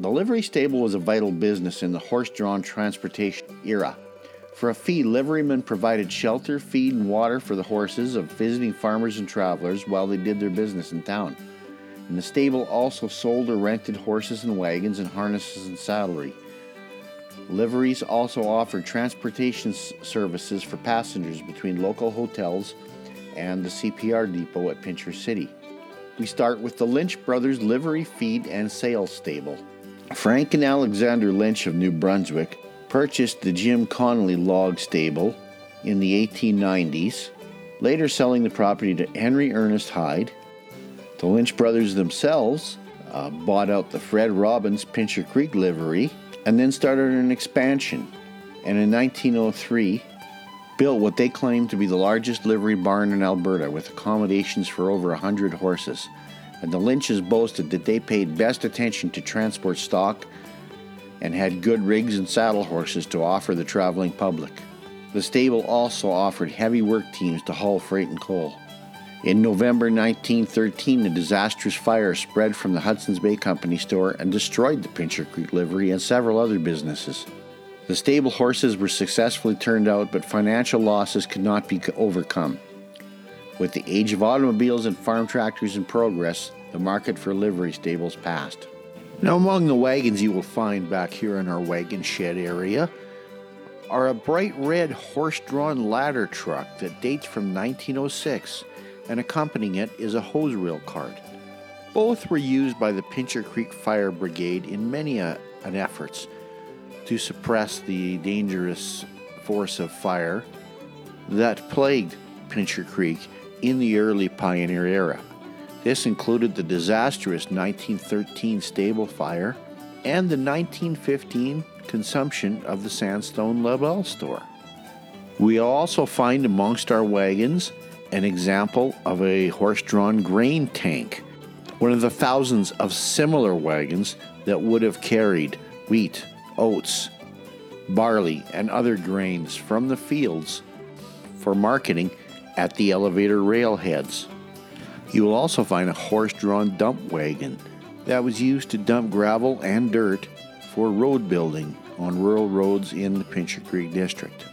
The livery stable was a vital business in the horse-drawn transportation era. For a fee, liverymen provided shelter, feed, and water for the horses of visiting farmers and travelers while they did their business in town. And the stable also sold or rented horses and wagons and harnesses and saddlery. Liveries also offered transportation services for passengers between local hotels and the CPR depot at Pincher City. We start with the Lynch Brothers Livery, Feed, and Sales Stable. Frank and Alexander Lynch of New Brunswick purchased the Jim Connolly Log Stable in the 1890s, later selling the property to Henry Ernest Hyde. The Lynch brothers themselves bought out the Fred Robbins Pincher Creek Livery and then started an expansion, and in 1903 built what they claimed to be the largest livery barn in Alberta with accommodations for over 100 horses. And the Lynches boasted that they paid best attention to transport stock and had good rigs and saddle horses to offer the traveling public. The stable also offered heavy work teams to haul freight and coal. In November 1913, a disastrous fire spread from the Hudson's Bay Company store and destroyed the Pincher Creek Livery and several other businesses. The stable horses were successfully turned out, but financial losses could not be overcome. With the age of automobiles and farm tractors in progress, the market for livery stables passed. Now, among the wagons you will find back here in our wagon shed area are a bright red horse-drawn ladder truck that dates from 1906, and accompanying it is a hose reel cart. Both were used by the Pincher Creek Fire Brigade in many efforts to suppress the dangerous force of fire that plagued Pincher Creek in the early pioneer era. This included the disastrous 1913 stable fire and the 1915 consumption of the Sandstone Labelle store. We also find amongst our wagons an example of a horse-drawn grain tank, one of the thousands of similar wagons that would have carried wheat, oats, barley, and other grains from the fields for marketing at the elevator railheads. You will also find a horse-drawn dump wagon that was used to dump gravel and dirt for road building on rural roads in the Pincher Creek district.